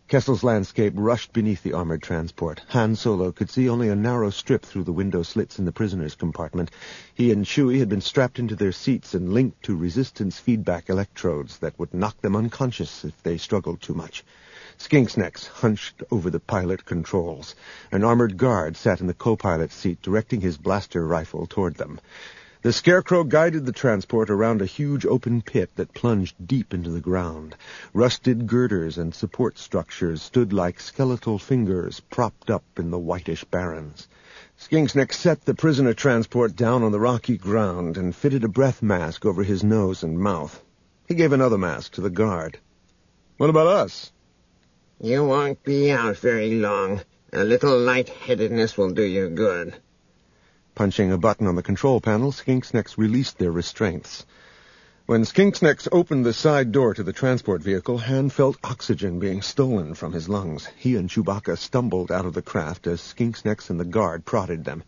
Kessel's landscape rushed beneath the armored transport. Han Solo could see only a narrow strip through the window slits in the prisoner's compartment. He and Chewie had been strapped into their seats and linked to resistance feedback electrodes that would knock them unconscious if they struggled too much. Skinksnacks hunched over the pilot controls. An armored guard sat in the co-pilot's seat, directing his blaster rifle toward them. The Scarecrow guided the transport around a huge open pit that plunged deep into the ground. Rusted girders and support structures stood like skeletal fingers propped up in the whitish barrens. Skinksnacks set the prisoner transport down on the rocky ground and fitted a breath mask over his nose and mouth. He gave another mask to the guard. "What about us?" "You won't be out very long. A little lightheadedness will do you good." Punching a button on the control panel, Skinksnacks released their restraints. When Skinksnacks opened the side door to the transport vehicle, Han felt oxygen being stolen from his lungs. He and Chewbacca stumbled out of the craft as Skinksnacks and the guard prodded them.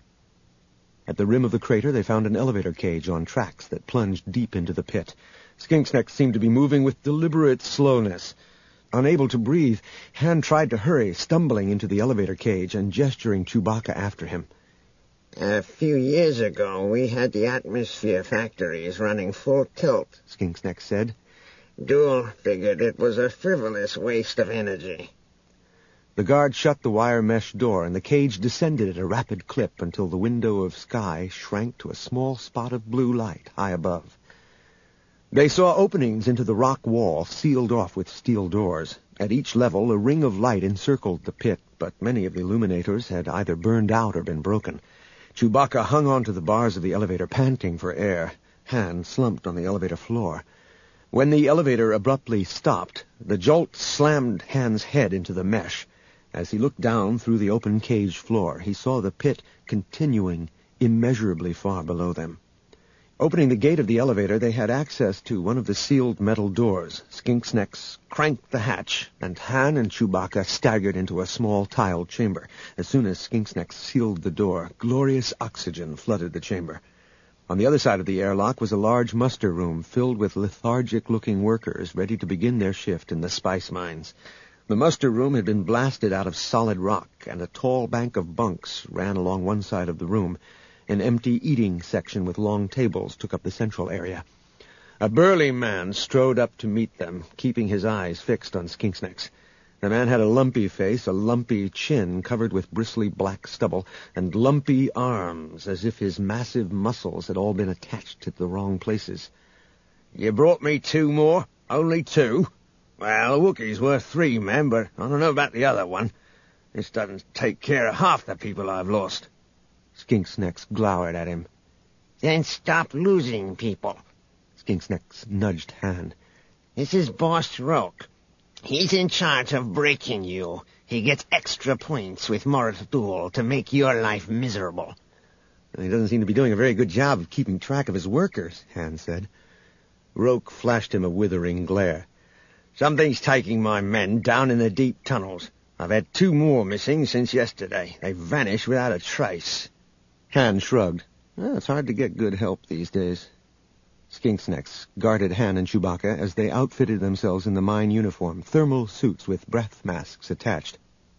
At the rim of the crater, they found an elevator cage on tracks that plunged deep into the pit. Skinksnacks seemed to be moving with deliberate slowness. Unable to breathe, Han tried to hurry, stumbling into the elevator cage and gesturing Chewbacca after him. "A few years ago, we had the atmosphere factories running full tilt," Skinksnacks said. "Duel figured it was a frivolous waste of energy." The guard shut the wire mesh door, and the cage descended at a rapid clip until the window of sky shrank to a small spot of blue light high above. They saw openings into the rock wall, sealed off with steel doors. At each level, a ring of light encircled the pit, but many of the illuminators had either burned out or been broken. Chewbacca hung onto the bars of the elevator, panting for air. Han slumped on the elevator floor. When the elevator abruptly stopped, the jolt slammed Han's head into the mesh. As he looked down through the open cage floor, he saw the pit continuing immeasurably far below them. Opening the gate of the elevator, they had access to one of the sealed metal doors. Skinksnacks cranked the hatch, and Han and Chewbacca staggered into a small tiled chamber. As soon as Skinksnacks sealed the door, glorious oxygen flooded the chamber. On the other side of the airlock was a large muster room filled with lethargic-looking workers ready to begin their shift in the spice mines. The muster room had been blasted out of solid rock, and a tall bank of bunks ran along one side of the room. An empty eating section with long tables took up the central area. A burly man strode up to meet them, keeping his eyes fixed on Skinksnacks. The man had a lumpy face, a lumpy chin covered with bristly black stubble, and lumpy arms, as if his massive muscles had all been attached to the wrong places. "You brought me 2 more? Only 2? Well, a Wookiee's worth 3 men, but I don't know about the other one. This doesn't take care of half the people I've lost." Skinksnacks glowered at him. "Then stop losing people." Skinksnacks nudged Han. "This is Boss Roke. He's in charge of breaking you. He gets extra points with Morat Duel to make your life miserable." "He doesn't seem to be doing a very good job of keeping track of his workers," Han said. Roke flashed him a withering glare. "Something's taking my men down in the deep tunnels. I've had 2 more missing since yesterday. They've vanished without a trace." Han shrugged. It's hard to get good help these days. Skinksnacks guarded Han and Chewbacca as they outfitted themselves in the mine uniform, thermal suits with breath masks attached.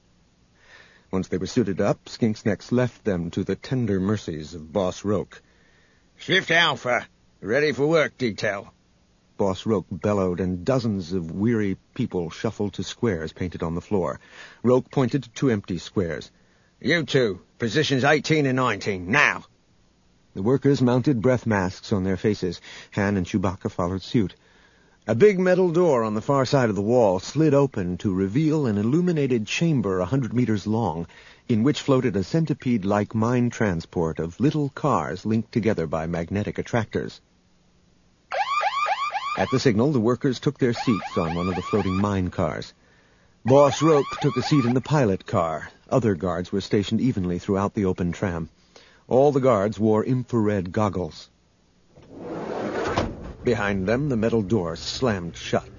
Once they were suited up, Skinksnacks left them to the tender mercies of Boss Roke. "Shift Alpha. Ready for work detail." Boss Roke bellowed, and dozens of weary people shuffled to squares painted on the floor. Roke pointed to 2 empty squares. "You 2, positions 18 and 19, now." The workers mounted breath masks on their faces. Han and Chewbacca followed suit. A big metal door on the far side of the wall slid open to reveal an illuminated chamber 100 meters long, in which floated a centipede-like mine transport of little cars linked together by magnetic attractors. At the signal, the workers took their seats on one of the floating mine cars. Boss Roke took a seat in the pilot car. Other guards were stationed evenly throughout the open tram. All the guards wore infrared goggles. Behind them, the metal door slammed shut.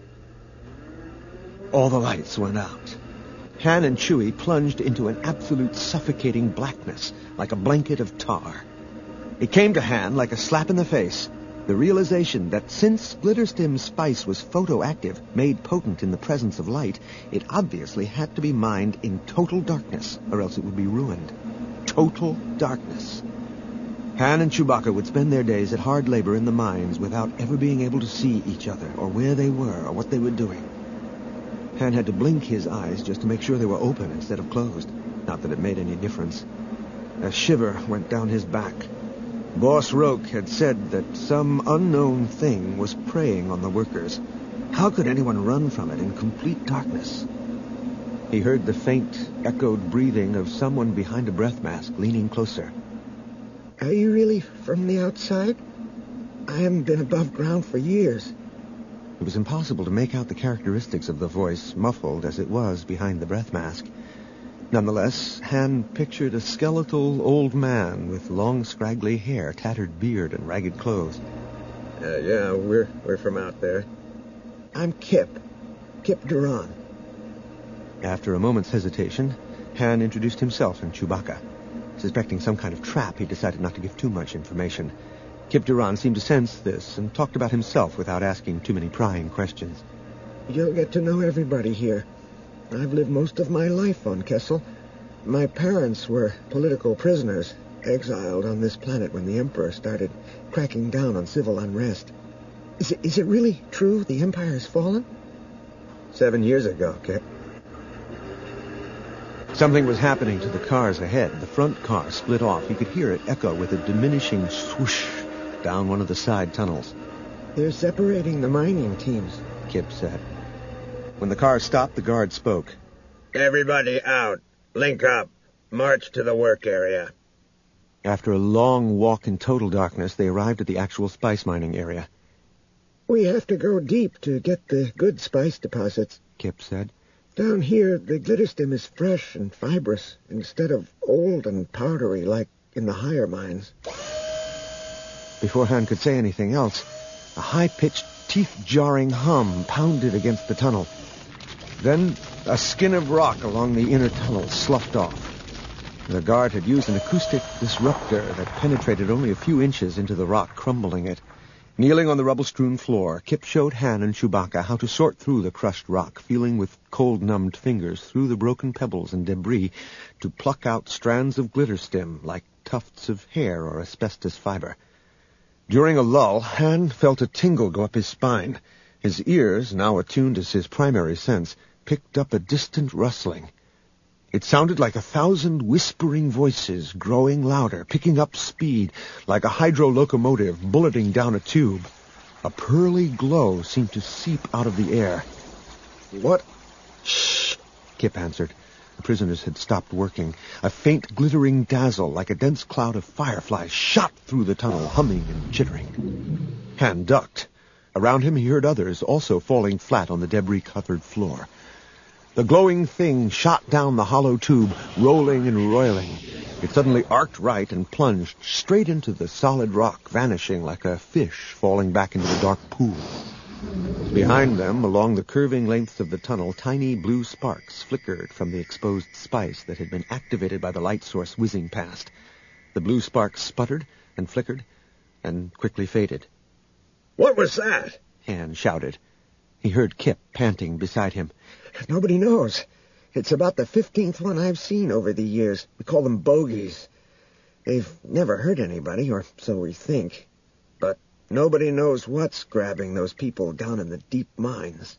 All the lights went out. Han and Chewie plunged into an absolute suffocating blackness, like a blanket of tar. It came to Han like a slap in the face. The realization that since Glitterstim's spice was photoactive, made potent in the presence of light, it obviously had to be mined in total darkness, or else it would be ruined. Total darkness. Han and Chewbacca would spend their days at hard labor in the mines without ever being able to see each other, or where they were, or what they were doing. Han had to blink his eyes just to make sure they were open instead of closed. Not that it made any difference. A shiver went down his back. Boss Roke had said that some unknown thing was preying on the workers. How could anyone run from it in complete darkness? He heard the faint, echoed breathing of someone behind a breath mask, leaning closer. Are you really from the outside? I haven't been above ground for years. It was impossible to make out the characteristics of the voice, muffled as it was behind the breath mask. Nonetheless, Han pictured a skeletal old man with long, scraggly hair, tattered beard, and ragged clothes. Yeah, we're from out there. I'm Kip Duran. After a moment's hesitation, Han introduced himself and Chewbacca. Suspecting some kind of trap, he decided not to give too much information. Kip Duran seemed to sense this and talked about himself without asking too many prying questions. You'll get to know everybody here. I've lived most of my life on Kessel. My parents were political prisoners, exiled on this planet when the Emperor started cracking down on civil unrest. Is it really true the Empire has fallen? 7 years ago, Kip. Something was happening to the cars ahead. The front car split off. You could hear it echo with a diminishing swoosh down one of the side tunnels. They're separating the mining teams, Kip said. When the car stopped, the guard spoke. Everybody out. Link up. March to the work area. After a long walk in total darkness, they arrived at the actual spice mining area. We have to go deep to get the good spice deposits, Kip said. Down here, the Glitterstim is fresh and fibrous, instead of old and powdery like in the higher mines. Before Han could say anything else, a high-pitched, teeth-jarring hum pounded against the tunnel. Then a skin of rock along the inner tunnel sloughed off. The guard had used an acoustic disruptor that penetrated only a few inches into the rock, crumbling it. Kneeling on the rubble-strewn floor, Kip showed Han and Chewbacca how to sort through the crushed rock, feeling with cold-numbed fingers through the broken pebbles and debris to pluck out strands of Glitterstim like tufts of hair or asbestos fiber. During a lull, Han felt a tingle go up his spine. His ears, now attuned as his primary sense, picked up a distant rustling. It sounded like 1,000 whispering voices, growing louder, picking up speed, like a hydro locomotive bulleting down a tube. A pearly glow seemed to seep out of the air. What? Shh, Kip answered. The prisoners had stopped working. A faint glittering dazzle, like a dense cloud of fireflies, shot through the tunnel, humming and chittering. Han ducked. Around him he heard others, also falling flat on the debris-covered floor. The glowing thing shot down the hollow tube, rolling and roiling. It suddenly arced right and plunged straight into the solid rock, vanishing like a fish falling back into the dark pool. Behind them, along the curving lengths of the tunnel, tiny blue sparks flickered from the exposed spice that had been activated by the light source whizzing past. The blue sparks sputtered and flickered and quickly faded. What was that? Han shouted. He heard Kip panting beside him. Nobody knows. It's about the 15th one I've seen over the years. We call them bogies. They've never hurt anybody, or so we think. But nobody knows what's grabbing those people down in the deep mines.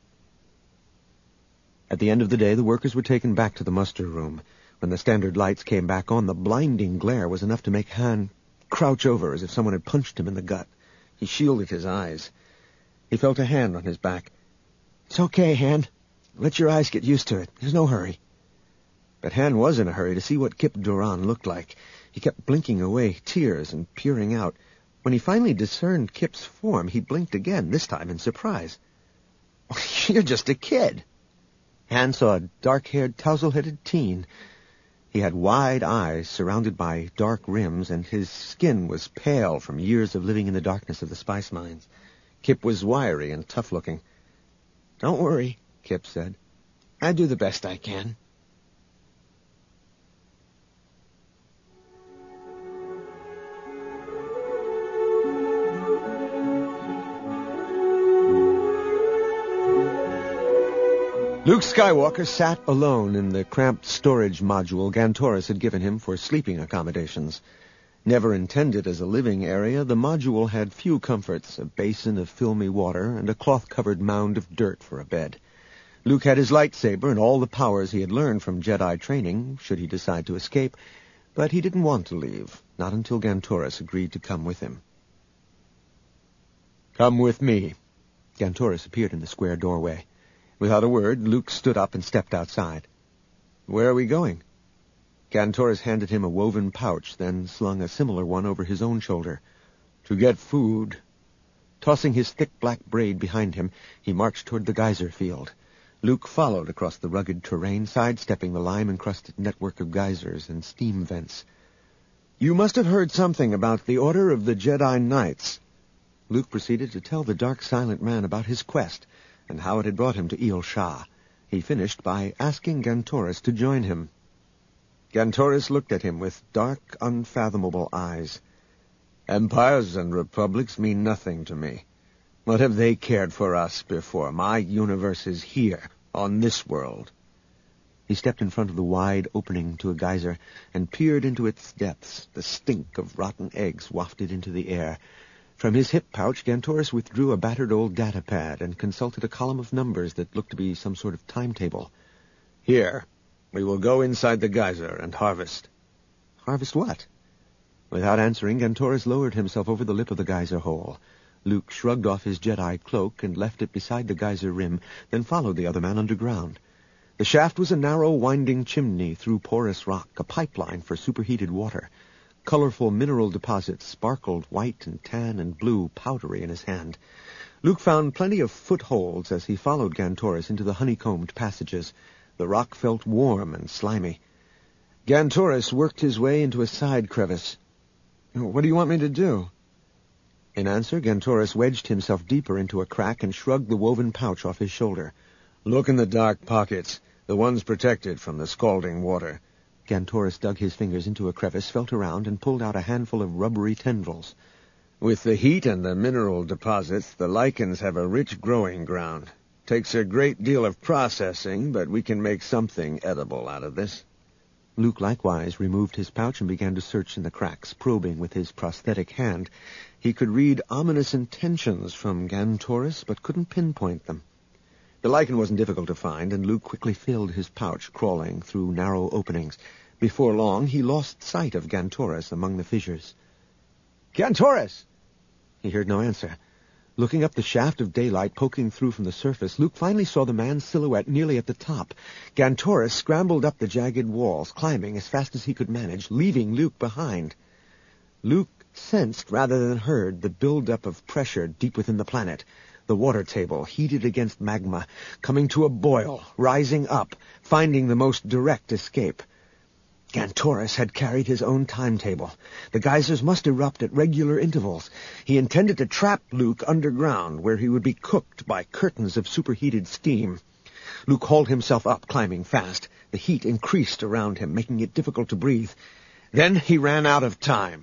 At the end of the day, the workers were taken back to the muster room. When the standard lights came back on, the blinding glare was enough to make Han crouch over as if someone had punched him in the gut. He shielded his eyes. He felt a hand on his back. "It's okay, Han. Let your eyes get used to it. There's no hurry." But Han was in a hurry to see what Kip Duran looked like. He kept blinking away tears and peering out. When he finally discerned Kip's form, he blinked again, this time in surprise. "You're just a kid." Han saw a dark-haired, tousle-headed teen. He had wide eyes surrounded by dark rims, and his skin was pale from years of living in the darkness of the spice mines. Kip was wiry and tough-looking. "Don't worry," Kip said. "I do the best I can." Luke Skywalker sat alone in the cramped storage module Gantoris had given him for sleeping accommodations. Never intended as a living area, the module had few comforts, a basin of filmy water and a cloth-covered mound of dirt for a bed. Luke had his lightsaber and all the powers he had learned from Jedi training, should he decide to escape, but he didn't want to leave, not until Gantoris agreed to come with him. "Come with me." Gantoris appeared in the square doorway. Without a word, Luke stood up and stepped outside. "Where are we going?" Gantoris handed him a woven pouch, then slung a similar one over his own shoulder. "To get food." Tossing his thick black braid behind him, he marched toward the geyser field. Luke followed across the rugged terrain, sidestepping the lime-encrusted network of geysers and steam vents. "You must have heard something about the Order of the Jedi Knights." Luke proceeded to tell the dark, silent man about his quest and how it had brought him to Eel Shah. He finished by asking Gantoris to join him. Gantoris looked at him with dark, unfathomable eyes. "Empires and republics mean nothing to me. What have they cared for us before? My universe is here, on this world." He stepped in front of the wide opening to a geyser and peered into its depths. The stink of rotten eggs wafted into the air. From his hip pouch, Gantoris withdrew a battered old data pad and consulted a column of numbers that looked to be some sort of timetable. "Here, we will go inside the geyser and harvest." "Harvest what?" Without answering, Gantoris lowered himself over the lip of the geyser hole. Luke shrugged off his Jedi cloak and left it beside the geyser rim, then followed the other man underground. The shaft was a narrow, winding chimney through porous rock, a pipeline for superheated water. Colorful mineral deposits sparkled white and tan and blue, powdery in his hand. Luke found plenty of footholds as he followed Gantoris into the honeycombed passages. The rock felt warm and slimy. Gantoris worked his way into a side crevice. "What do you want me to do?" In answer, Gantoris wedged himself deeper into a crack and shrugged the woven pouch off his shoulder. "Look in the dark pockets, the ones protected from the scalding water." Gantoris dug his fingers into a crevice, felt around, and pulled out a handful of rubbery tendrils. "With the heat and the mineral deposits, the lichens have a rich growing ground. Takes a great deal of processing, but we can make something edible out of this." Luke likewise removed his pouch and began to search in the cracks, probing with his prosthetic hand. He could read ominous intentions from Gantoris, but couldn't pinpoint them. The lichen wasn't difficult to find, and Luke quickly filled his pouch, crawling through narrow openings. Before long, he lost sight of Gantoris among the fissures. "Gantoris!" He heard no answer. Looking up the shaft of daylight poking through from the surface, Luke finally saw the man's silhouette nearly at the top. Gantoris scrambled up the jagged walls, climbing as fast as he could manage, leaving Luke behind. Luke sensed rather than heard the build-up of pressure deep within the planet. The water table, heated against magma, coming to a boil, rising up, finding the most direct escape. Gantoris had carried his own timetable. The geysers must erupt at regular intervals. He intended to trap Luke underground, where he would be cooked by curtains of superheated steam. Luke hauled himself up, climbing fast. The heat increased around him, making it difficult to breathe. Then he ran out of time.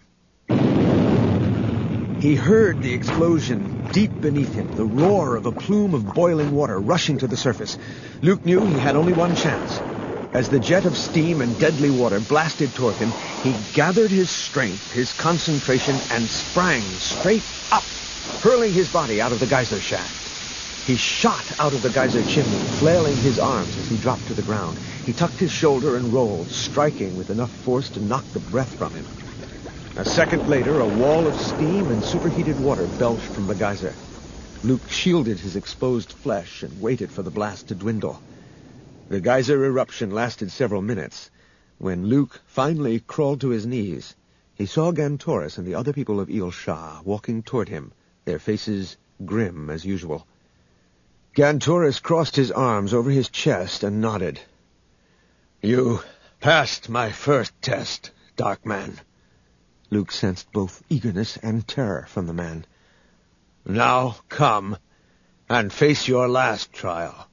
He heard the explosion deep beneath him, the roar of a plume of boiling water rushing to the surface. Luke knew he had only one chance. As the jet of steam and deadly water blasted toward him, he gathered his strength, his concentration, and sprang straight up, hurling his body out of the geyser shaft. He shot out of the geyser chimney, flailing his arms as he dropped to the ground. He tucked his shoulder and rolled, striking with enough force to knock the breath from him. A second later, a wall of steam and superheated water belched from the geyser. Luke shielded his exposed flesh and waited for the blast to dwindle. The geyser eruption lasted several minutes. When Luke finally crawled to his knees, he saw Gantoris and the other people of Eel Shah walking toward him, their faces grim as usual. Gantoris crossed his arms over his chest and nodded. "You passed my first test, Dark Man." Luke sensed both eagerness and terror from the man. "Now come and face your last trial."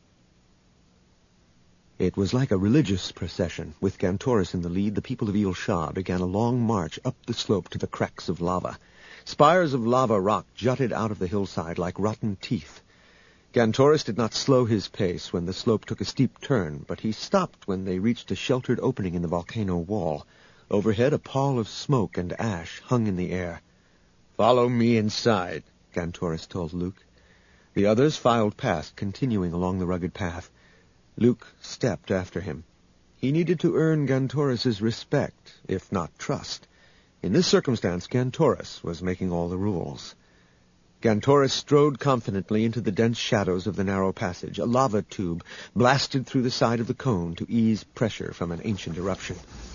It was like a religious procession. With Gantoris in the lead, the people of Eel Shah began a long march up the slope to the cracks of lava. Spires of lava rock jutted out of the hillside like rotten teeth. Gantoris did not slow his pace when the slope took a steep turn, but he stopped when they reached a sheltered opening in the volcano wall. Overhead, a pall of smoke and ash hung in the air. "Follow me inside," Gantoris told Luke. The others filed past, continuing along the rugged path. Luke stepped after him. He needed to earn Gantoris's respect, if not trust. In this circumstance, Gantoris was making all the rules. Gantoris strode confidently into the dense shadows of the narrow passage. A lava tube blasted through the side of the cone to ease pressure from an ancient eruption.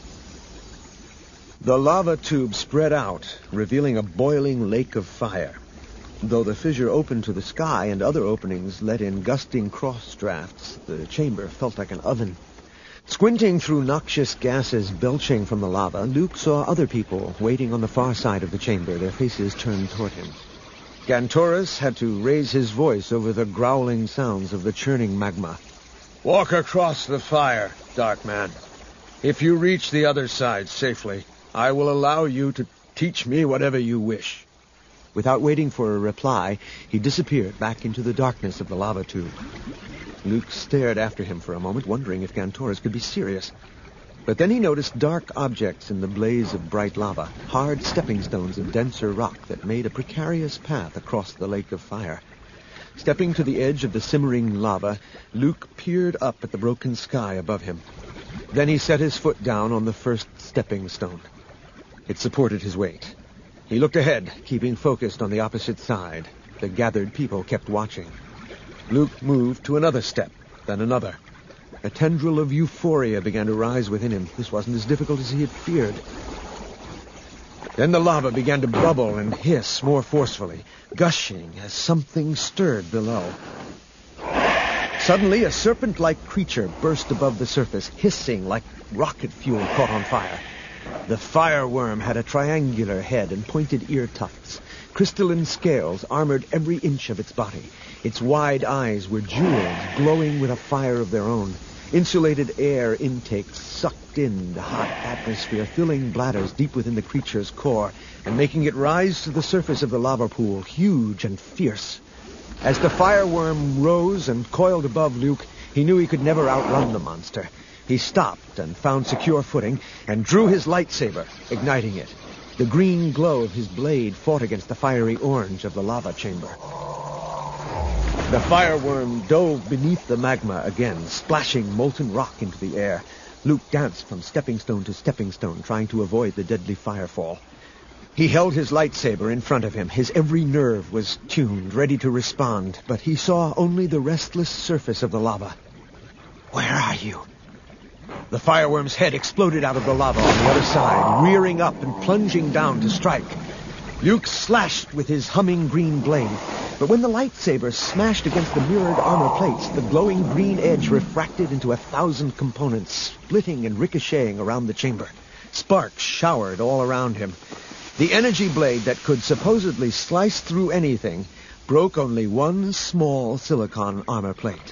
The lava tube spread out, revealing a boiling lake of fire. Though the fissure opened to the sky and other openings let in gusting cross drafts, the chamber felt like an oven. Squinting through noxious gases belching from the lava, Luke saw other people waiting on the far side of the chamber, their faces turned toward him. Gantoris had to raise his voice over the growling sounds of the churning magma. "Walk across the fire, Dark Man. If you reach the other side safely, I will allow you to teach me whatever you wish." Without waiting for a reply, he disappeared back into the darkness of the lava tube. Luke stared after him for a moment, wondering if Gantoris could be serious. But then he noticed dark objects in the blaze of bright lava, hard stepping stones of denser rock that made a precarious path across the lake of fire. Stepping to the edge of the simmering lava, Luke peered up at the broken sky above him. Then he set his foot down on the first stepping stone. It supported his weight. He looked ahead, keeping focused on the opposite side. The gathered people kept watching. Luke moved to another step, then another. A tendril of euphoria began to rise within him. This wasn't as difficult as he had feared. Then the lava began to bubble and hiss more forcefully, gushing as something stirred below. Suddenly, a serpent-like creature burst above the surface, hissing like rocket fuel caught on fire. The fireworm had a triangular head and pointed ear tufts. Crystalline scales armored every inch of its body. Its wide eyes were jewels glowing with a fire of their own. Insulated air intakes sucked in the hot atmosphere, filling bladders deep within the creature's core and making it rise to the surface of the lava pool, huge and fierce. As the fireworm rose and coiled above Luke, he knew he could never outrun the monster. He stopped and found secure footing and drew his lightsaber, igniting it. The green glow of his blade fought against the fiery orange of the lava chamber. The fireworm dove beneath the magma again, splashing molten rock into the air. Luke danced from stepping stone to stepping stone, trying to avoid the deadly firefall. He held his lightsaber in front of him. His every nerve was tuned, ready to respond, but he saw only the restless surface of the lava. "Where are you?" The fireworm's head exploded out of the lava on the other side, rearing up and plunging down to strike. Luke slashed with his humming green blade, but when the lightsaber smashed against the mirrored armor plates, the glowing green edge refracted into 1,000 components, splitting and ricocheting around the chamber. Sparks showered all around him. The energy blade that could supposedly slice through anything broke only one small silicon armor plate.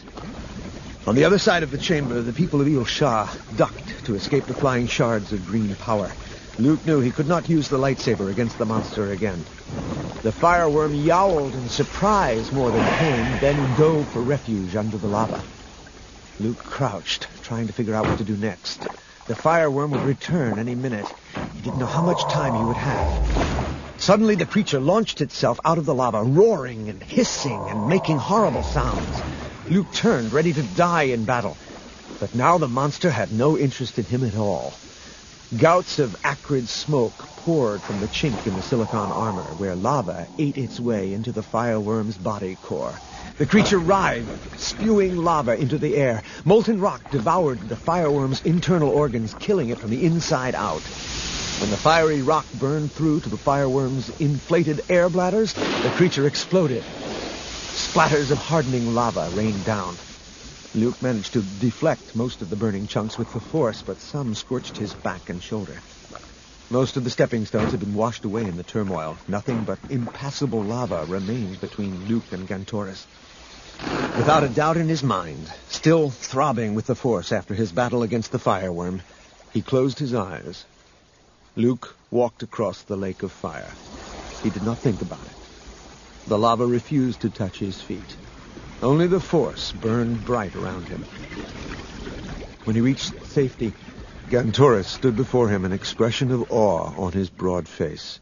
On the other side of the chamber, the people of Il Shah ducked to escape the flying shards of green power. Luke knew he could not use the lightsaber against the monster again. The fireworm yowled in surprise more than pain, then dove for refuge under the lava. Luke crouched, trying to figure out what to do next. The fireworm would return any minute. He didn't know how much time he would have. Suddenly, the creature launched itself out of the lava, roaring and hissing and making horrible sounds. Luke turned, ready to die in battle. But now the monster had no interest in him at all. Gouts of acrid smoke poured from the chink in the silicon armor, where lava ate its way into the fireworm's body core. The creature writhed, spewing lava into the air. Molten rock devoured the fireworm's internal organs, killing it from the inside out. When the fiery rock burned through to the fireworm's inflated air bladders, the creature exploded. Splatters of hardening lava rained down. Luke managed to deflect most of the burning chunks with the force, but some scorched his back and shoulder. Most of the stepping stones had been washed away in the turmoil. Nothing but impassable lava remained between Luke and Gantoris. Without a doubt in his mind, still throbbing with the force after his battle against the fireworm, he closed his eyes. Luke walked across the lake of fire. He did not think about it. The lava refused to touch his feet. Only the force burned bright around him. When he reached safety, Gantoris stood before him, an expression of awe on his broad face.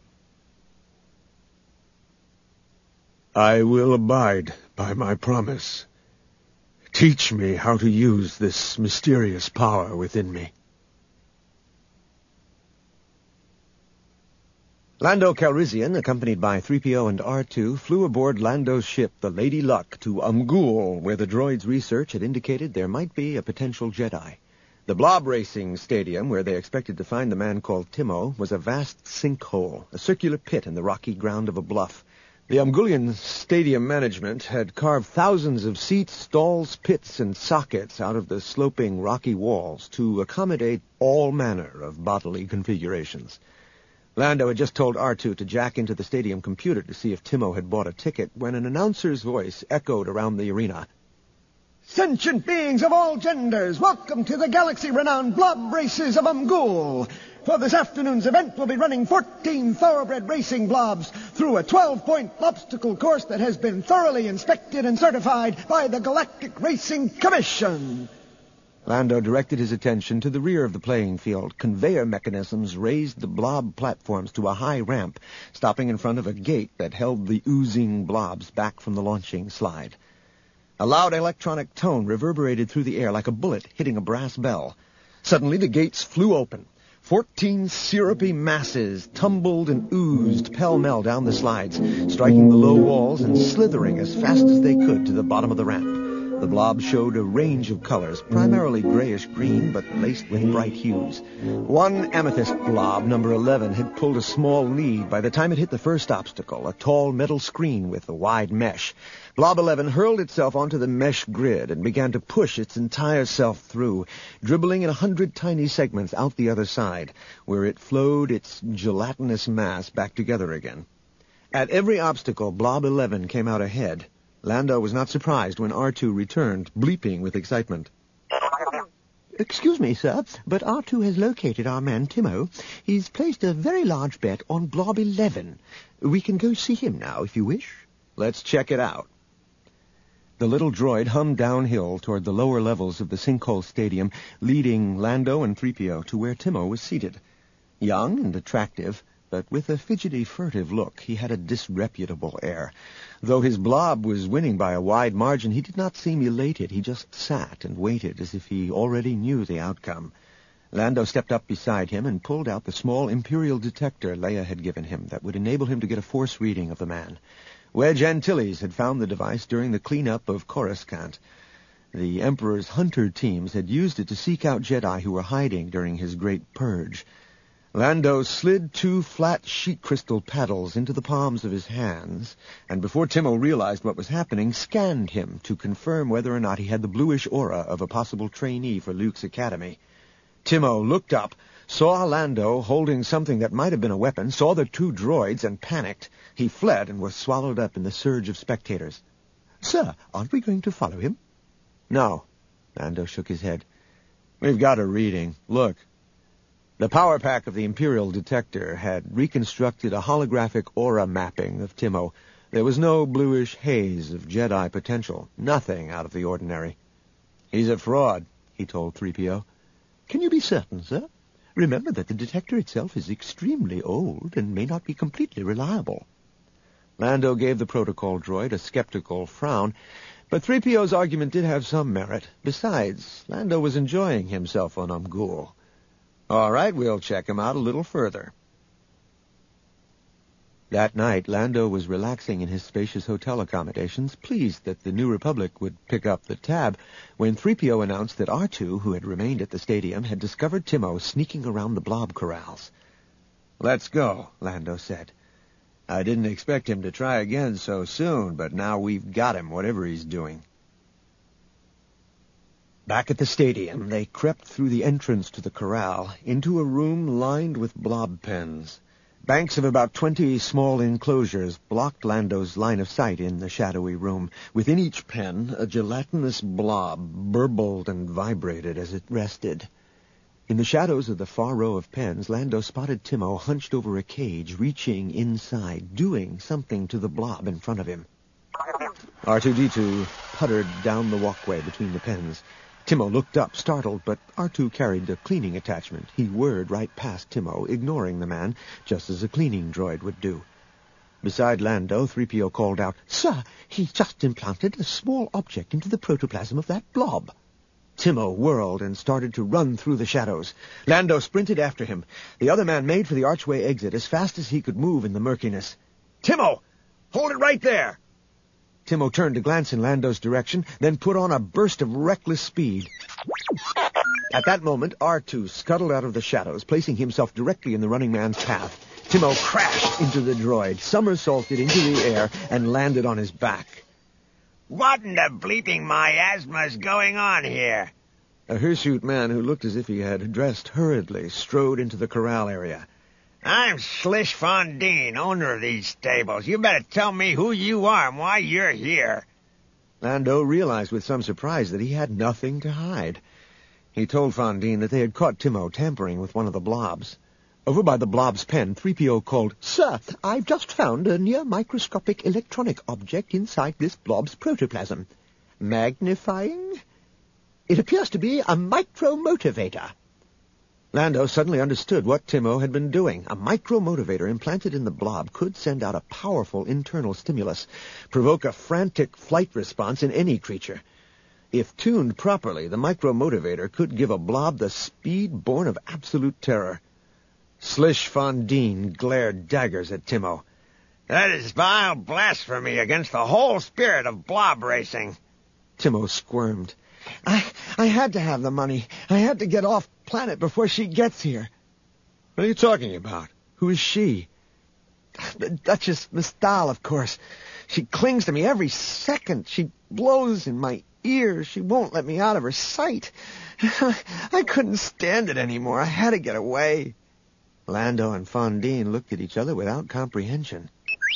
I will abide by my promise. Teach me how to use this mysterious power within me. Lando Calrissian, accompanied by 3PO and R2, flew aboard Lando's ship, the Lady Luck, to Umgul, where the droid's research had indicated there might be a potential Jedi. The blob racing stadium, where they expected to find the man called Timo, was a vast sinkhole, a circular pit in the rocky ground of a bluff. The Umgulian stadium management had carved thousands of seats, stalls, pits, and sockets out of the sloping rocky walls to accommodate all manner of bodily configurations. Lando had just told R2 to jack into the stadium computer to see if Timo had bought a ticket when an announcer's voice echoed around the arena. Sentient beings of all genders, welcome to the galaxy-renowned blob races of Umgul. For this afternoon's event, we'll be running 14 thoroughbred racing blobs through a 12-point obstacle course that has been thoroughly inspected and certified by the Galactic Racing Commission. Lando directed his attention to the rear of the playing field. Conveyor mechanisms raised the blob platforms to a high ramp, stopping in front of a gate that held the oozing blobs back from the launching slide. A loud electronic tone reverberated through the air like a bullet hitting a brass bell. Suddenly the gates flew open. 14 syrupy masses tumbled and oozed pell-mell down the slides, striking the low walls and slithering as fast as they could to the bottom of the ramp. The blob showed a range of colors, primarily grayish-green, but laced with bright hues. One amethyst blob, number 11, had pulled a small lead by the time it hit the first obstacle, a tall metal screen with a wide mesh. Blob 11 hurled itself onto the mesh grid and began to push its entire self through, dribbling in 100 tiny segments out the other side, where it flowed its gelatinous mass back together again. At every obstacle, Blob 11 came out ahead. Lando was not surprised when R2 returned, bleeping with excitement. Excuse me, sir, but R2 has located our man Timo. He's placed a very large bet on Blob 11. We can go see him now, if you wish. Let's check it out. The little droid hummed downhill toward the lower levels of the sinkhole stadium, leading Lando and 3PO to where Timo was seated. Young and attractive, but with a fidgety, furtive look, he had a disreputable air. Though his blob was winning by a wide margin, he did not seem elated. He just sat and waited as if he already knew the outcome. Lando stepped up beside him and pulled out the small Imperial detector Leia had given him that would enable him to get a force reading of the man. Wedge Antilles had found the device during the cleanup of Coruscant. The Emperor's hunter teams had used it to seek out Jedi who were hiding during his great purge. Lando slid 2 flat sheet crystal paddles into the palms of his hands, and before Timo realized what was happening, scanned him to confirm whether or not he had the bluish aura of a possible trainee for Luke's academy. Timo looked up, saw Lando holding something that might have been a weapon, saw the 2 droids, and panicked. He fled and was swallowed up in the surge of spectators. Sir, aren't we going to follow him? No. Lando shook his head. We've got a reading. Look. The power pack of the Imperial detector had reconstructed a holographic aura mapping of Timo. There was no bluish haze of Jedi potential. Nothing out of the ordinary. He's a fraud, he told 3PO. Can you be certain, sir? Remember that the detector itself is extremely old and may not be completely reliable. Lando gave the protocol droid a skeptical frown, but 3PO's argument did have some merit. Besides, Lando was enjoying himself on Umgul. All right, we'll check him out a little further. That night, Lando was relaxing in his spacious hotel accommodations, pleased that the New Republic would pick up the tab, when 3PO announced that R2, who had remained at the stadium, had discovered Timo sneaking around the blob corrals. Let's go, Lando said. I didn't expect him to try again so soon, but now we've got him, whatever he's doing. Back at the stadium, they crept through the entrance to the corral, into a room lined with blob pens. Banks of about 20 small enclosures blocked Lando's line of sight in the shadowy room. Within each pen, a gelatinous blob burbled and vibrated as it rested. In the shadows of the far row of pens, Lando spotted Timo hunched over a cage, reaching inside, doing something to the blob in front of him. R2-D2 puttered down the walkway between the pens. Timo looked up, startled, but R2 carried a cleaning attachment. He whirred right past Timo, ignoring the man, just as a cleaning droid would do. Beside Lando, 3PO called out, "Sir, he's just implanted a small object into the protoplasm of that blob." Timo whirled and started to run through the shadows. Lando sprinted after him. The other man made for the archway exit as fast as he could move in the murkiness. "Timo! Hold it right there!" Timo turned to glance in Lando's direction, then put on a burst of reckless speed. At that moment, R2 scuttled out of the shadows, placing himself directly in the running man's path. Timo crashed into the droid, somersaulted into the air, and landed on his back. "What in the bleeping miasma's going on here?" A hirsute man who looked as if he had dressed hurriedly strode into the corral area. "I'm Slish Fondine, owner of these stables. You better tell me who you are and why you're here." Lando realized with some surprise that he had nothing to hide. He told Fondine that they had caught Timo tampering with one of the blobs. Over by the blob's pen, 3PO called, "Sir, I've just found a near-microscopic electronic object inside this blob's protoplasm. Magnifying? It appears to be a micromotivator." Lando suddenly understood what Timo had been doing. A micromotivator implanted in the blob could send out a powerful internal stimulus, provoke a frantic flight response in any creature. If tuned properly, the micromotivator could give a blob the speed born of absolute terror. Slish Fondine glared daggers at Timo. "That is vile blasphemy against the whole spirit of blob racing." Timo squirmed. I had to have the money. I had to get off planet before she gets here." "What are you talking about? Who is she?" "The Duchess Mistal, of course. She clings to me every second. She blows in my ear. She won't let me out of her sight. I couldn't stand it anymore. I had to get away." Lando and Fondine looked at each other without comprehension.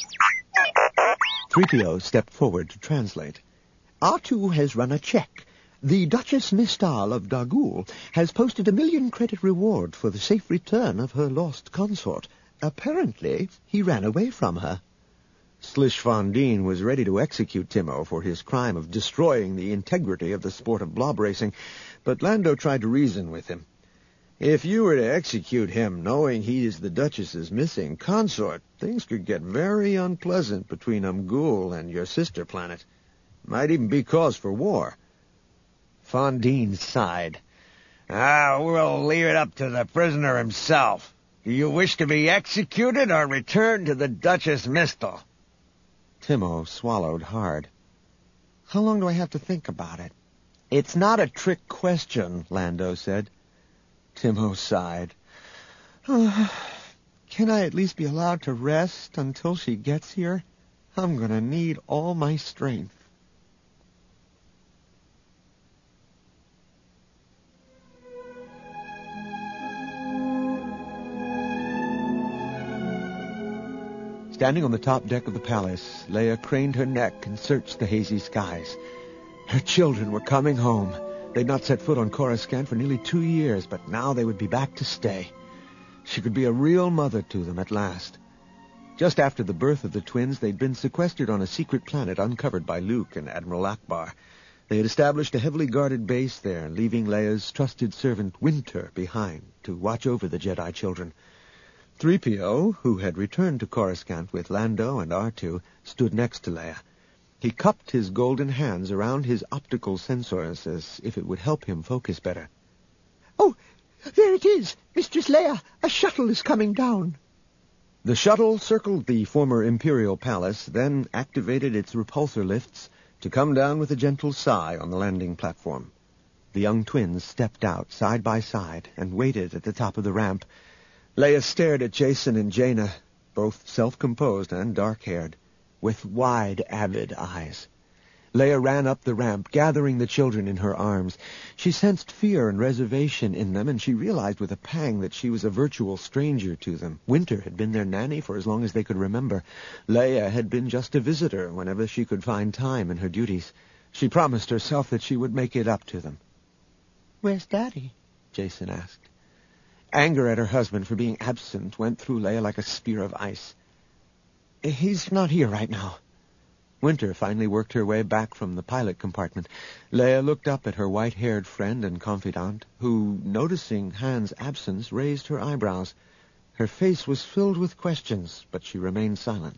3PO stepped forward to translate. "R2 has run a check. The Duchess Mistal of Dagul has posted a 1,000,000 credit reward for the safe return of her lost consort. Apparently, he ran away from her." Slish Fondine was ready to execute Timo for his crime of destroying the integrity of the sport of blob racing, but Lando tried to reason with him. "If you were to execute him knowing he is the Duchess's missing consort, things could get very unpleasant between Umgul and your sister planet. Might even be cause for war." Fondine sighed. We'll leave it up to the prisoner himself. Do you wish to be executed or return to the Duchess Mistal?" Timo swallowed hard. "How long do I have to think about it?" "It's not a trick question," Lando said. Timo sighed. "Can I at least be allowed to rest until she gets here? I'm going to need all my strength." Standing on the top deck of the palace, Leia craned her neck and searched the hazy skies. Her children were coming home. They'd not set foot on Coruscant for nearly 2 years, but now they would be back to stay. She could be a real mother to them at last. Just after the birth of the twins, they'd been sequestered on a secret planet uncovered by Luke and Admiral Akbar. They had established a heavily guarded base there, leaving Leia's trusted servant Winter behind to watch over the Jedi children. 3PO, who had returned to Coruscant with Lando and R2, stood next to Leia. He cupped his golden hands around his optical sensors as if it would help him focus better. "Oh, there it is, Mistress Leia. A shuttle is coming down." The shuttle circled the former Imperial Palace, then activated its repulsor lifts to come down with a gentle sigh on the landing platform. The young twins stepped out side by side and waited at the top of the ramp. Leia stared at Jacen and Jaina, both self-composed and dark-haired, with wide, avid eyes. Leia ran up the ramp, gathering the children in her arms. She sensed fear and reservation in them, and she realized with a pang that she was a virtual stranger to them. Winter had been their nanny for as long as they could remember. Leia had been just a visitor whenever she could find time in her duties. She promised herself that she would make it up to them. "Where's Daddy?" Jacen asked. Anger at her husband for being absent went through Leia like a spear of ice. "He's not here right now." Winter finally worked her way back from the pilot compartment. Leia looked up at her white-haired friend and confidant, who, noticing Han's absence, raised her eyebrows. Her face was filled with questions, but she remained silent.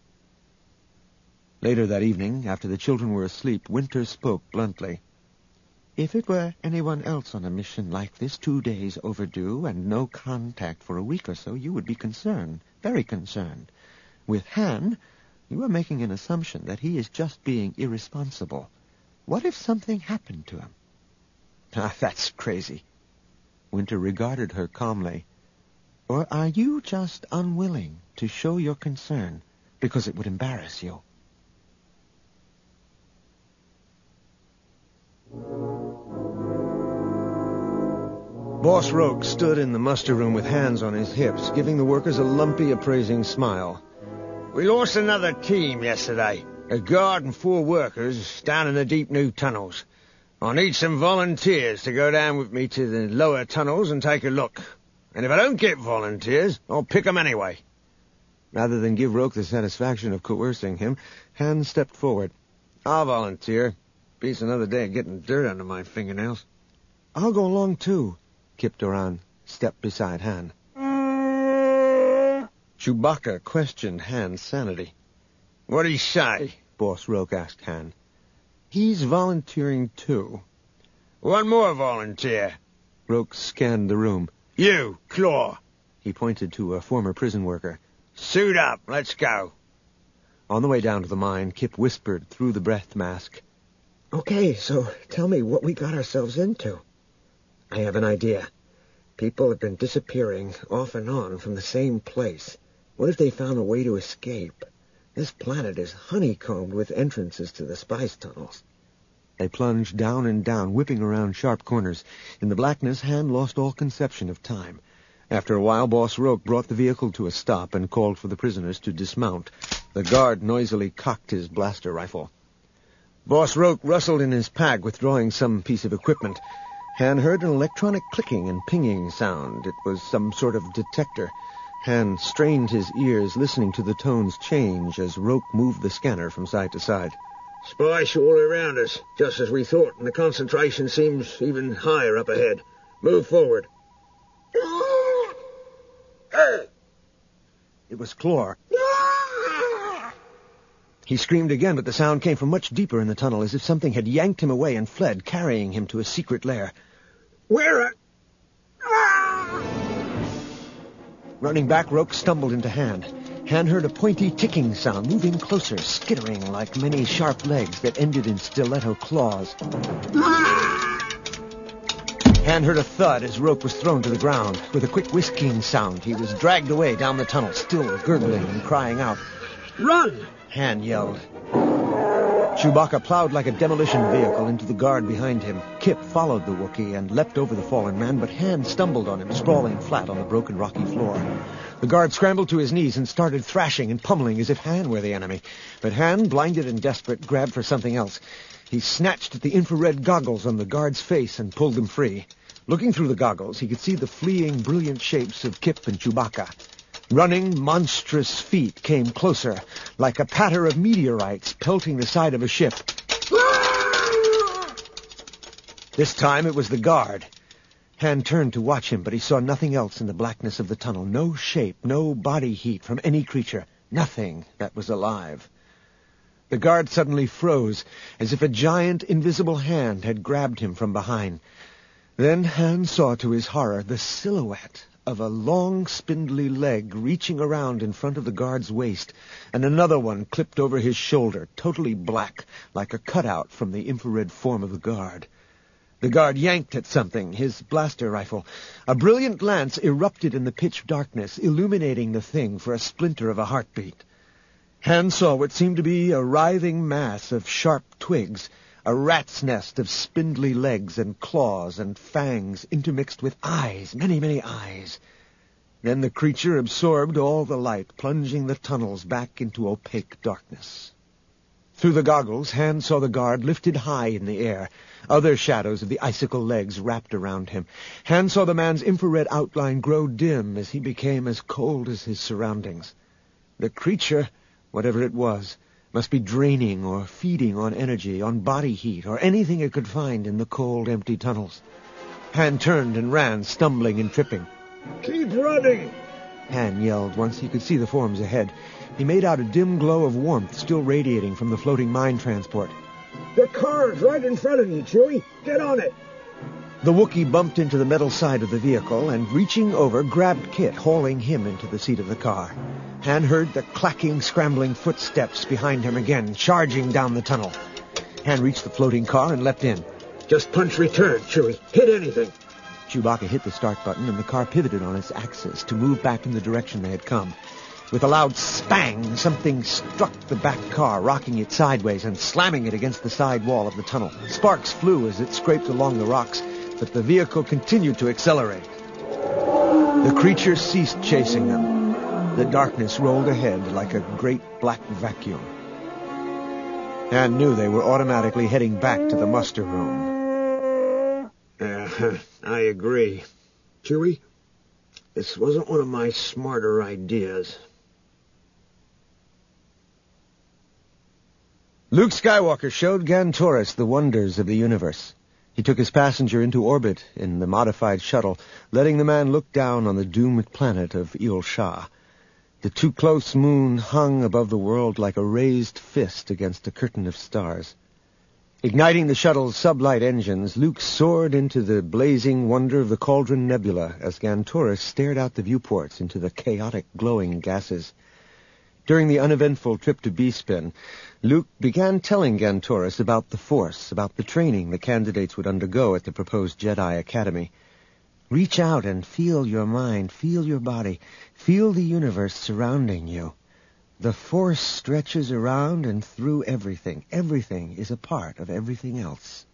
Later that evening, after the children were asleep, Winter spoke bluntly. "If it were anyone else on a mission like this, 2 days overdue, and no contact for a week or so, you would be concerned, very concerned. With Han, you are making an assumption that he is just being irresponsible. What if something happened to him?" "Ah, that's crazy." Winter regarded her calmly. "Or are you just unwilling to show your concern because it would embarrass you?" Boss Roke stood in the muster room with hands on his hips, giving the workers a lumpy, appraising smile. "We lost another team yesterday. A guard and 4 workers down in the deep new tunnels. I need some volunteers to go down with me to the lower tunnels and take a look. And if I don't get volunteers, I'll pick 'em anyway." Rather than give Roke the satisfaction of coercing him, Han stepped forward. "I'll volunteer. Beats another day of getting dirt under my fingernails." "I'll go along, too." Kip Doran stepped beside Han. Chewbacca questioned Han's sanity. "What'd he say?" Boss Roke asked Han. "He's volunteering, too." "One more volunteer." Roke scanned the room. "You, Claw." He pointed to a former prison worker. "Suit up. Let's go." On the way down to the mine, Kip whispered through the breath mask. Okay, so tell me what we got ourselves into. I have an idea. People have been disappearing off and on from the same place. What if they found a way to escape? This planet is honeycombed with entrances to the spice tunnels. They plunged down and down, whipping around sharp corners. In the blackness, Han lost all conception of time. After a while, Boss Roke brought the vehicle to a stop and called for the prisoners to dismount. The guard noisily cocked his blaster rifle. Boss Roke rustled in his pack, withdrawing some piece of equipment. Han heard an electronic clicking and pinging sound. It was some sort of detector. Han strained his ears, listening to the tones change as Roke moved the scanner from side to side. "Spice all around us, just as we thought, and the concentration seems even higher up ahead. Move forward." It was Clor. He screamed again, but the sound came from much deeper in the tunnel, as if something had yanked him away and fled, carrying him to a secret lair. "Where Running back, Roke stumbled into Han. Han heard a pointy ticking sound, moving closer, skittering like many sharp legs that ended in stiletto claws. Han heard a thud as Roke was thrown to the ground. With a quick whisking sound, he was dragged away down the tunnel, still gurgling and crying out. Run! Han yelled. Chewbacca plowed like a demolition vehicle into the guard behind him. Kip followed the Wookiee and leapt over the fallen man, but Han stumbled on him, sprawling flat on the broken rocky floor. The guard scrambled to his knees and started thrashing and pummeling as if Han were the enemy. But Han, blinded and desperate, grabbed for something else. He snatched at the infrared goggles on the guard's face and pulled them free. Looking through the goggles, he could see the fleeing, brilliant shapes of Kip and Chewbacca. Running, monstrous feet came closer, like a patter of meteorites pelting the side of a ship. This time it was the guard. Han turned to watch him, but he saw nothing else in the blackness of the tunnel. No shape, no body heat from any creature. Nothing that was alive. The guard suddenly froze, as if a giant, invisible hand had grabbed him from behind. Then Han saw, to his horror, the silhouette of a long, spindly leg reaching around in front of the guard's waist, and another one clipped over his shoulder, totally black, like a cutout from the infrared form of the guard. The guard yanked at something, his blaster rifle. A brilliant lance erupted in the pitch darkness, illuminating the thing for a splinter of a heartbeat. Han saw what seemed to be a writhing mass of sharp twigs, a rat's nest of spindly legs and claws and fangs intermixed with eyes, many, many eyes. Then the creature absorbed all the light, plunging the tunnels back into opaque darkness. Through the goggles, Han saw the guard lifted high in the air. Other shadows of the icicle legs wrapped around him. Han saw the man's infrared outline grow dim as he became as cold as his surroundings. The creature, whatever it was, Must be draining or feeding on energy, on body heat, or anything it could find in the cold, empty tunnels. Han turned and ran, stumbling and tripping. Keep running! Han yelled once he could see the forms ahead. He made out a dim glow of warmth still radiating from the floating mine transport. The car's right in front of you, Chewie. Get on it. The Wookiee bumped into the metal side of the vehicle and, reaching over, grabbed Kit, hauling him into the seat of the car. Han heard the clacking, scrambling footsteps behind him again, charging down the tunnel. Han reached the floating car and leapt in. Just punch return, Chewie. Hit anything. Chewbacca hit the start button, and the car pivoted on its axis to move back in the direction they had come. With a loud spang, something struck the back car, rocking it sideways and slamming it against the side wall of the tunnel. Sparks flew as it scraped along the rocks, but the vehicle continued to accelerate. The creature ceased chasing them. The darkness rolled ahead like a great black vacuum. Han knew they were automatically heading back to the muster room. I agree. Chewie, this wasn't one of my smarter ideas. Luke Skywalker showed Gantoris the wonders of the universe. He took his passenger into orbit in the modified shuttle, letting the man look down on the doomed planet of Eel Shah. The too close moon hung above the world like a raised fist against a curtain of stars. Igniting the shuttle's sublight engines, Luke soared into the blazing wonder of the Cauldron Nebula as Gantoris stared out the viewports into the chaotic, glowing gases. During the uneventful trip to Bespin, Luke began telling Gantoris about the Force, about the training the candidates would undergo at the proposed Jedi Academy. Reach out and feel your mind, feel your body, feel the universe surrounding you. The Force stretches around and through everything. Everything is a part of everything else.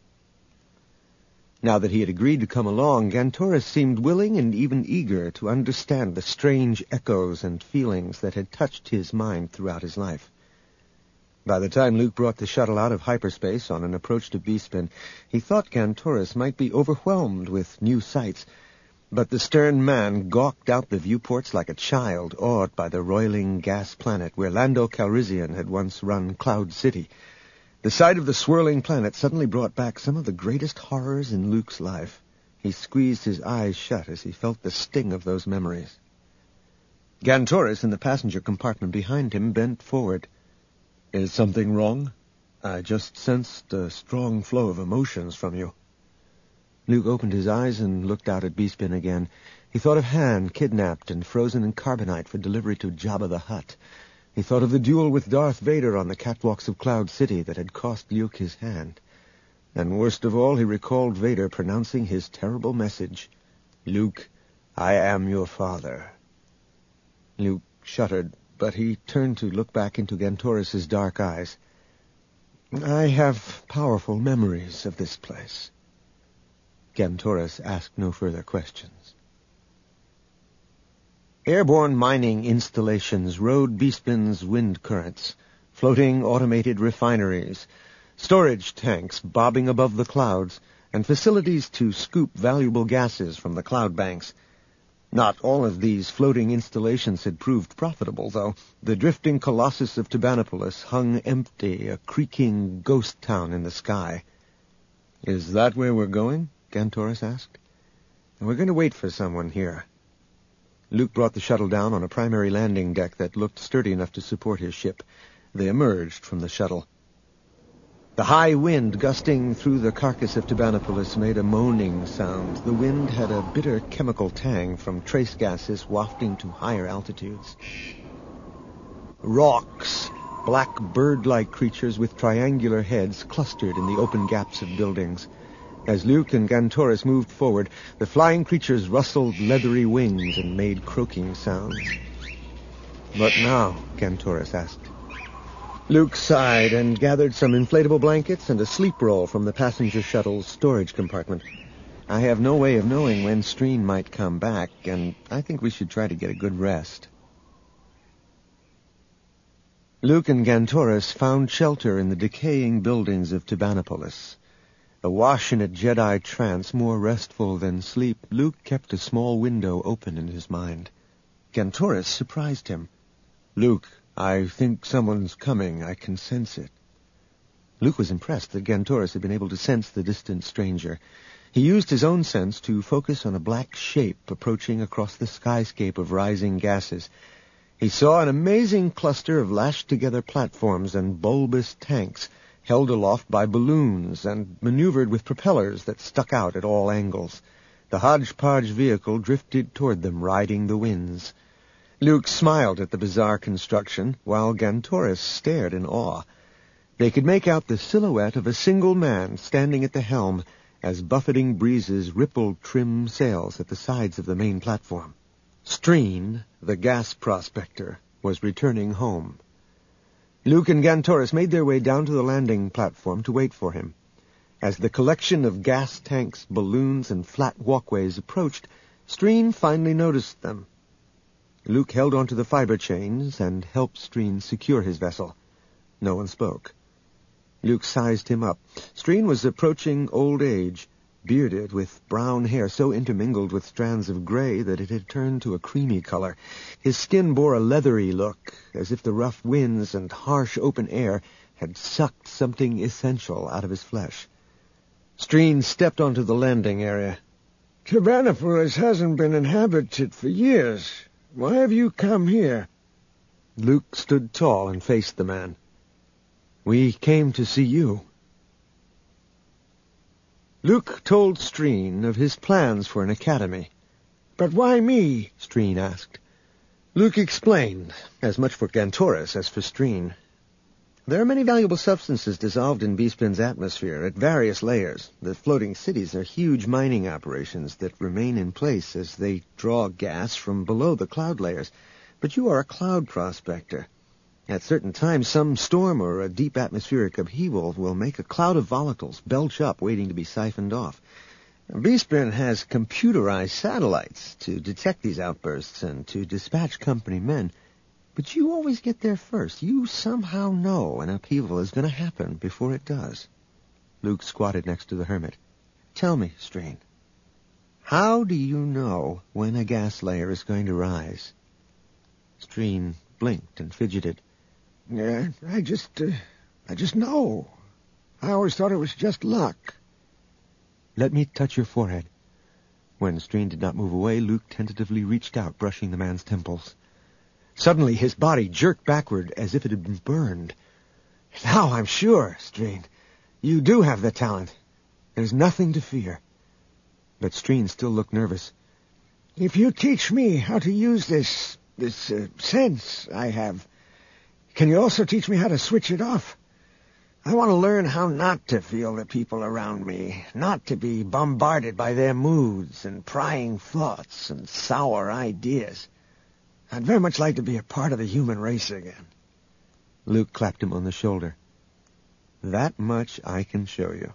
Now that he had agreed to come along, Gantoris seemed willing and even eager to understand the strange echoes and feelings that had touched his mind throughout his life. By the time Luke brought the shuttle out of hyperspace on an approach to Bespin, he thought Gantoris might be overwhelmed with new sights, but the stern man gawked out the viewports like a child awed by the roiling gas planet where Lando Calrissian had once run Cloud City. The sight of the swirling planet suddenly brought back some of the greatest horrors in Luke's life. He squeezed his eyes shut as he felt the sting of those memories. Gantoris, in the passenger compartment behind him, bent forward. "Is something wrong? I just sensed a strong flow of emotions from you." Luke opened his eyes and looked out at Bespin again. He thought of Han, kidnapped and frozen in carbonite for delivery to Jabba the Hutt. He thought of the duel with Darth Vader on the catwalks of Cloud City that had cost Luke his hand. And worst of all, he recalled Vader pronouncing his terrible message, "Luke, I am your father." Luke shuddered, but he turned to look back into Gantoris' dark eyes. "I have powerful memories of this place." Gantoris asked no further questions. Airborne mining installations rode Bespin's wind currents, floating automated refineries, storage tanks bobbing above the clouds, and facilities to scoop valuable gases from the cloud banks. Not all of these floating installations had proved profitable, though. The drifting colossus of Tabanopolis hung empty, a creaking ghost town in the sky. "Is that where we're going?" Gantoris asked. "We're going to wait for someone here." Luke brought the shuttle down on a primary landing deck that looked sturdy enough to support his ship. They emerged from the shuttle. The high wind gusting through the carcass of Tabanopolis made a moaning sound. The wind had a bitter chemical tang from trace gases wafting to higher altitudes. Rocks, black bird-like creatures with triangular heads, clustered in the open gaps of buildings. As Luke and Gantoris moved forward, the flying creatures rustled leathery wings and made croaking sounds. "What now?" Gantoris asked. Luke sighed and gathered some inflatable blankets and a sleep roll from the passenger shuttle's storage compartment. "I have no way of knowing when Streen might come back, and I think we should try to get a good rest." Luke and Gantoris found shelter in the decaying buildings of Tabanopolis. Awash in a Jedi trance more restful than sleep, Luke kept a small window open in his mind. Gantoris surprised him. "Luke, I think someone's coming. I can sense it. Luke was impressed that Gantoris had been able to sense the distant stranger. He used his own sense to focus on a black shape approaching across the skyscape of rising gases. He saw an amazing cluster of lashed-together platforms and bulbous tanks held aloft by balloons and maneuvered with propellers that stuck out at all angles. The hodgepodge vehicle drifted toward them, riding the winds. Luke smiled at the bizarre construction, while Gantoris stared in awe. They could make out the silhouette of a single man standing at the helm as buffeting breezes rippled trim sails at the sides of the main platform. Streen, the gas prospector, was returning home. Luke and Gantoris made their way down to the landing platform to wait for him. As the collection of gas tanks, balloons, and flat walkways approached, Streen finally noticed them. Luke held onto the fiber chains and helped Streen secure his vessel. No one spoke. Luke sized him up. Streen was approaching old age, bearded, with brown hair so intermingled with strands of gray that it had turned to a creamy color. His skin bore a leathery look, as if the rough winds and harsh open air had sucked something essential out of his flesh. Streen stepped onto the landing area. Cabanopoulos hasn't been inhabited for years. Why have you come here? Luke stood tall and faced the man. We came to see you. Luke told Streen of his plans for an academy. But why me? Streen asked. Luke explained, as much for Gantoris as for Streen. There are many valuable substances dissolved in Bespin's atmosphere at various layers. The floating cities are huge mining operations that remain in place as they draw gas from below the cloud layers. But you are a cloud prospector. At certain times, some storm or a deep atmospheric upheaval will make a cloud of volatiles belch up, waiting to be siphoned off. Bespin has computerized satellites to detect these outbursts and to dispatch company men. But you always get there first. You somehow know an upheaval is going to happen before it does. Luke squatted next to the hermit. Tell me, Streen, how do you know when a gas layer is going to rise? Streen blinked and fidgeted. Yeah, I just know. I always thought it was just luck. Let me touch your forehead. When Streen did not move away, Luke tentatively reached out, brushing the man's temples. Suddenly, his body jerked backward as if it had been burned. Now I'm sure, Streen, you do have the talent. There's nothing to fear. But Streen still looked nervous. If you teach me how to use this sense I have, can you also teach me how to switch it off? I want to learn how not to feel the people around me, not to be bombarded by their moods and prying thoughts and sour ideas. I'd very much like to be a part of the human race again. Luke clapped him on the shoulder. That much I can show you.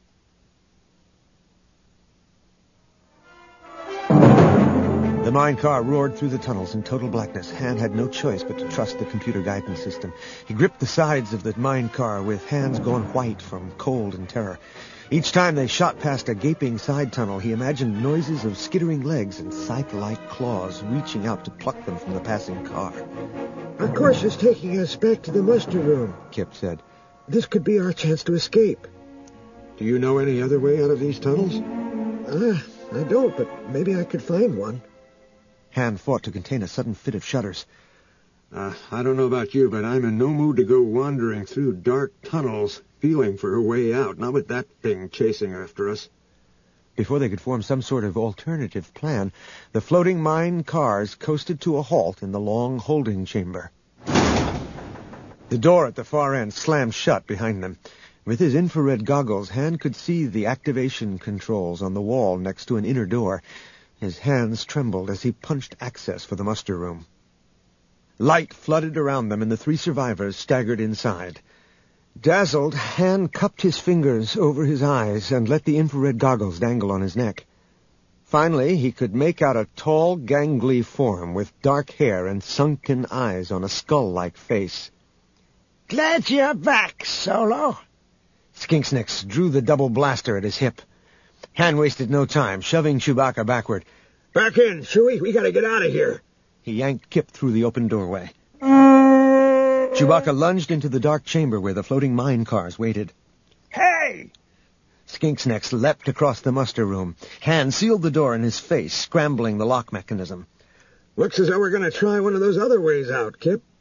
The mine car roared through the tunnels in total blackness. Han had no choice but to trust the computer guidance system. He gripped the sides of the mine car with hands gone white from cold and terror. Each time they shot past a gaping side tunnel, he imagined noises of skittering legs and scythe-like claws reaching out to pluck them from the passing car. Our course is taking us back to the muster room, Kip said. This could be our chance to escape. Do you know any other way out of these tunnels? I don't, but maybe I could find one. Han fought to contain a sudden fit of shudders. I don't know about you, but I'm in no mood to go wandering through dark tunnels, feeling for a way out, not with that thing chasing after us. Before they could form some sort of alternative plan, the floating mine cars coasted to a halt in the long holding chamber. The door at the far end slammed shut behind them. With his infrared goggles, Han could see the activation controls on the wall next to an inner door. His hands trembled as he punched access for the muster room. Light flooded around them, and the three survivors staggered inside. Dazzled, Han cupped his fingers over his eyes and let the infrared goggles dangle on his neck. Finally, he could make out a tall, gangly form with dark hair and sunken eyes on a skull-like face. Glad you're back, Solo. Skinksnicks drew the double blaster at his hip. Han wasted no time, shoving Chewbacca backward. Back in, Chewie. We gotta get out of here. He yanked Kip through the open doorway. Chewbacca lunged into the dark chamber where the floating mine cars waited. Hey! Skinksnacks leapt across the muster room. Han sealed the door in his face, scrambling the lock mechanism. Looks as though we're going to try one of those other ways out, Kip.